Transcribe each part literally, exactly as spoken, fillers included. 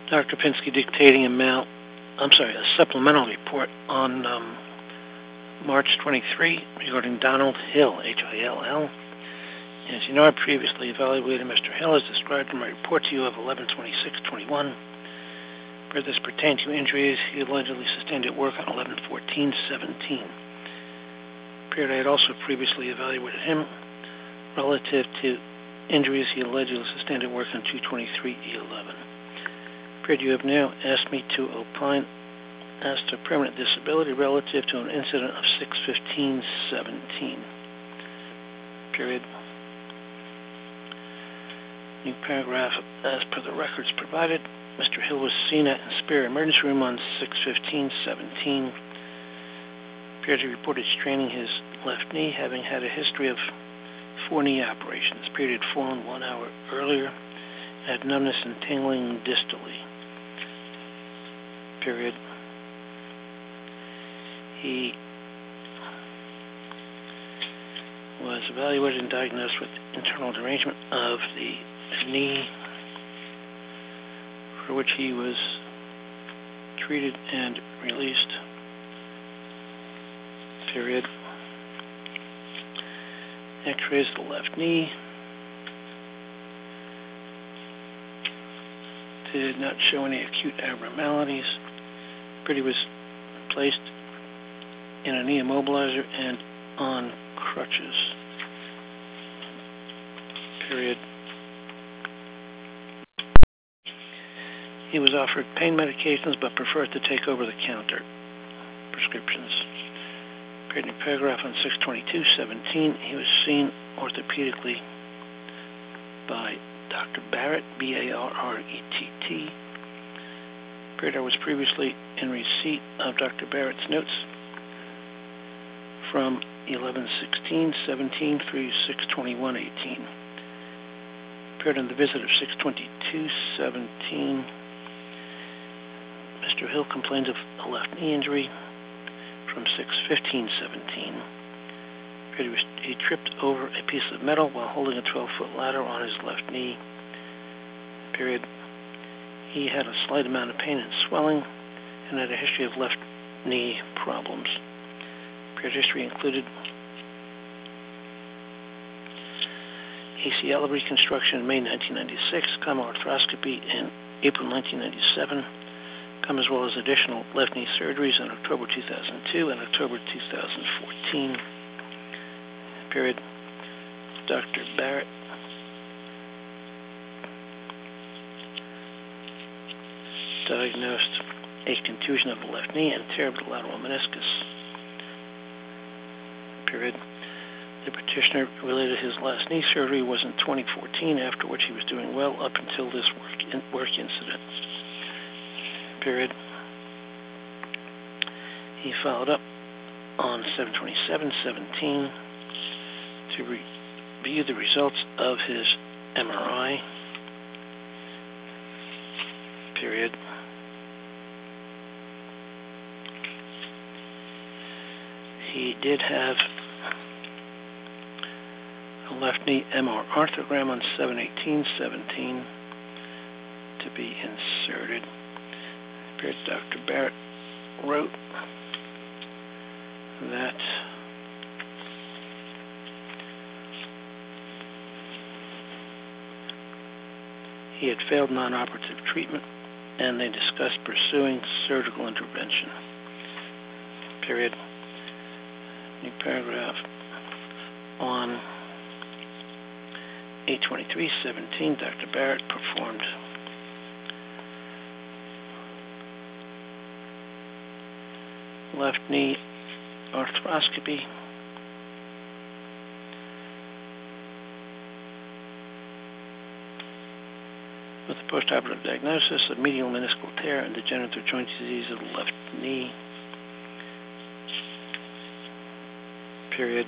Doctor Pinsky dictating a mail, I'm sorry, a supplemental report on um, March twenty-third regarding Donald Hill, H I L L. As you know, I previously evaluated Mister Hill as described in my report to you of eleven twenty-six twenty-one. Where this pertained to injuries he allegedly sustained at work on eleven fourteen seventeen. Period. I had also previously evaluated him relative to injuries he allegedly sustained at work on two twenty-three eleven. Period. You have now asked me to opine as to permanent disability relative to an incident of six fifteen seventeen. Period. New paragraph. As per the records provided, Mister Hill was seen at Inspire Emergency Room on six fifteen seventeen. Period. He reported straining his left knee, having had a history of four knee operations. Period. Had fallen one hour earlier, had numbness and tingling distally. Period. He was evaluated and diagnosed with internal derangement of the knee, for which he was treated and released. Period. X-rays of the left knee did not show any acute abnormalities. Period. He was placed in a knee immobilizer and on crutches. Period. He was offered pain medications but preferred to take over-the-counter prescriptions. Period. Paragraph on six twenty-two seventeen, he was seen orthopedically by Doctor Barrett, B A R R E T T. Period. I was previously in receipt of Doctor Barrett's notes from eleven sixteen seventeen through six twenty-one eighteen. Period. On the visit of six twenty-two seventeen, Mister Hill complains of a left knee injury from six fifteen seventeen. He, was, he tripped over a piece of metal while holding a twelve-foot ladder on his left knee. Period. He had a slight amount of pain and swelling and had a history of left knee problems. Period. History included A C L reconstruction in May nineteen ninety-six, comma arthroscopy in April nineteen ninety-seven, as well as additional left knee surgeries in October two thousand two and October two thousand fourteen. Period. Doctor Barrett diagnosed a contusion of the left knee and tear of the lateral meniscus. Period. The petitioner related his last knee surgery was in twenty fourteen, after which he was doing well up until this work, in, work incident. Period. He followed up on seven twenty-seven seventeen to re review the results of his M R I. Period. He did have a left knee M R arthrogram on seven eighteen seventeen to be inserted. Doctor Barrett wrote that he had failed non-operative treatment and they discussed pursuing surgical intervention. Period. New paragraph on eight twenty-three seventeen, Doctor Barrett performed left knee arthroscopy with a postoperative diagnosis of medial meniscal tear and degenerative joint disease of the left knee. Period.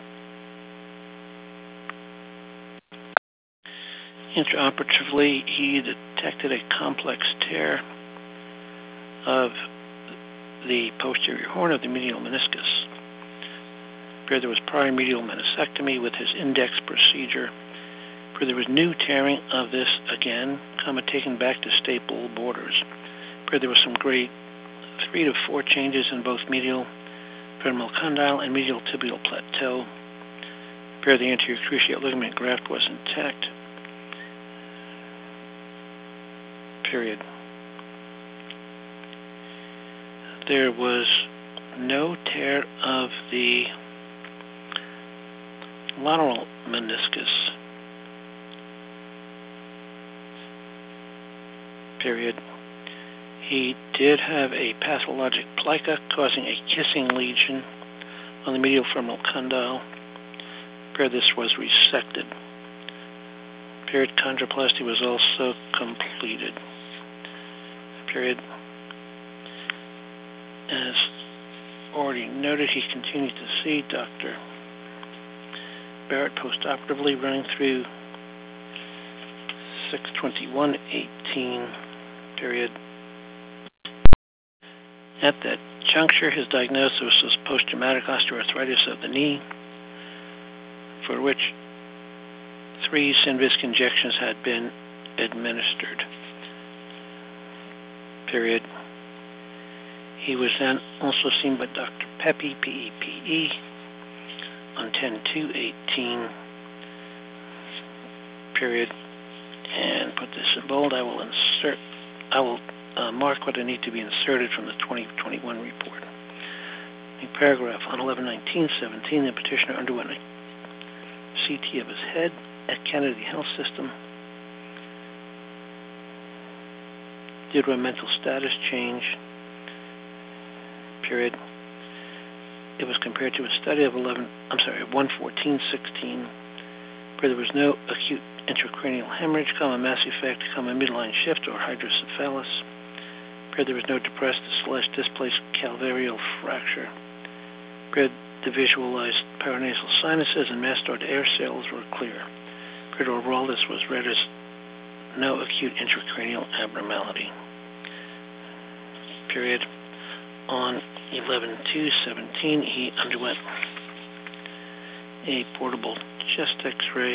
Intraoperatively, he detected a complex tear of the posterior horn of the medial meniscus. There was prior medial meniscectomy with his index procedure Period, there was new tearing of this again, comma, taken back to staple borders. Period, there was some grade three to four changes in both medial femoral condyle and medial tibial plateau. Period, the anterior cruciate ligament graft was intact. Period. There was no tear of the lateral meniscus. Period. He did have a pathologic plica causing a kissing lesion on the medial femoral condyle. Period, this was resected. Period, chondroplasty was also completed. Period. As already noted, he continued to see Doctor Barrett postoperatively, running through six twenty-one eighteen. Period. At that juncture, his diagnosis was post-traumatic osteoarthritis of the knee, for which three Synvisc injections had been administered. Period. He was then also seen by Doctor Pepe, P E P E, on ten two eighteen. Period. And put this in bold. I will insert. I will uh, mark what I need to be inserted from the twenty twenty-one report. In paragraph on eleven nineteen seventeen, the petitioner underwent a C T of his head at Kennedy Health System. Did a mental status change. Period. It was compared to a study of eleven. I'm sorry, one fourteen sixteen, where there was no acute intracranial hemorrhage, comma mass effect, comma midline shift or hydrocephalus. Where there was no depressed slash displaced calvarial fracture. Where the visualized paranasal sinuses and mastoid air cells were clear. Where overall this was read as no acute intracranial abnormality. Period. On eleven two seventeen, he underwent a portable chest x-ray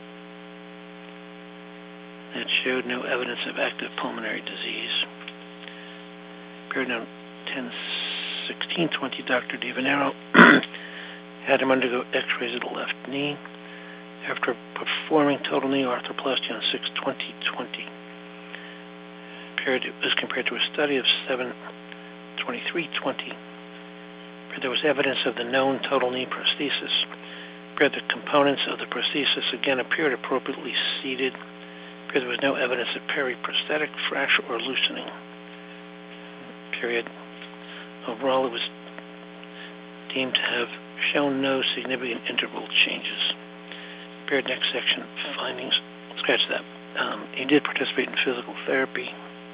that showed no evidence of active pulmonary disease. Period on ten sixteen twenty, Doctor DiVenero had him undergo x-rays of the left knee after performing total knee arthroplasty on six twenty twenty. Period, it was compared to a study of seven twenty-three twenty. There was evidence of the known total knee prosthesis. Period, the components of the prosthesis again appeared appropriately seated. Period, there was no evidence of periprosthetic fracture or loosening. Period. Overall, it was deemed to have shown no significant interval changes. Period. Next section, findings. Scratch that. Um, he did participate in physical therapy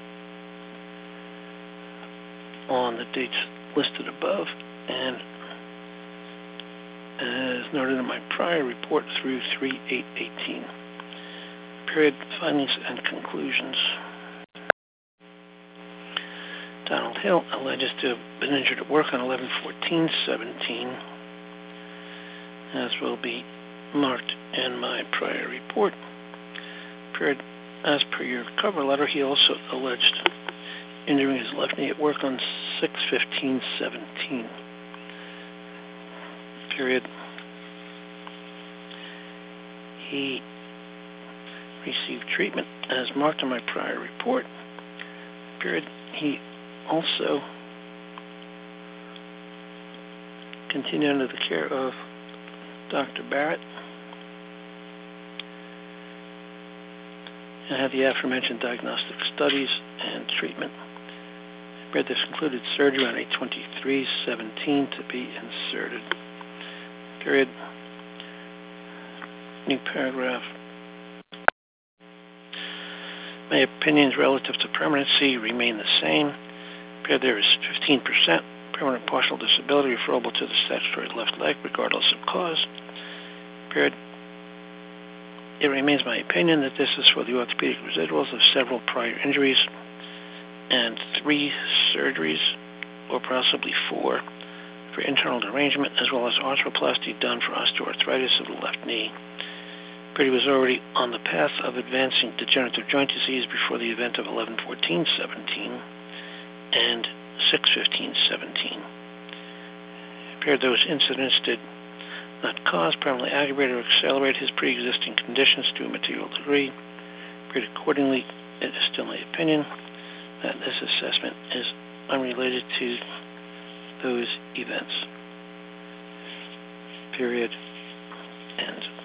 on the dates listed above, and as noted in my prior report through three eight eighteen. Period. Findings and conclusions. Donald Hill alleges to have been injured at work on eleven fourteen seventeen, as will be marked in my prior report. Period. As per your cover letter, he also alleged injuring his left knee at work on six fifteen seventeen. Period. He received treatment as marked in my prior report. Period. He also continued under the care of Doctor Barrett and had the aforementioned diagnostic studies and treatment. Period. This included surgery on eight twenty-three seventeen to be inserted. Period. New paragraph. My opinions relative to permanency remain the same. Period. There is fifteen percent permanent partial disability referable to the statutory left leg, regardless of cause. Period. It remains my opinion that this is for the orthopedic residuals of several prior injuries and three surgeries, or possibly four, for internal derangement, as well as arthroplasty done for osteoarthritis of the left knee. Brady was already on the path of advancing degenerative joint disease before the event of eleven fourteen seventeen and six fifteen seventeen. It appeared those incidents did not cause, permanently aggravate, or accelerate his pre-existing conditions to a material degree. Brady accordingly, it is still my opinion that this assessment is unrelated to those events. Period. End.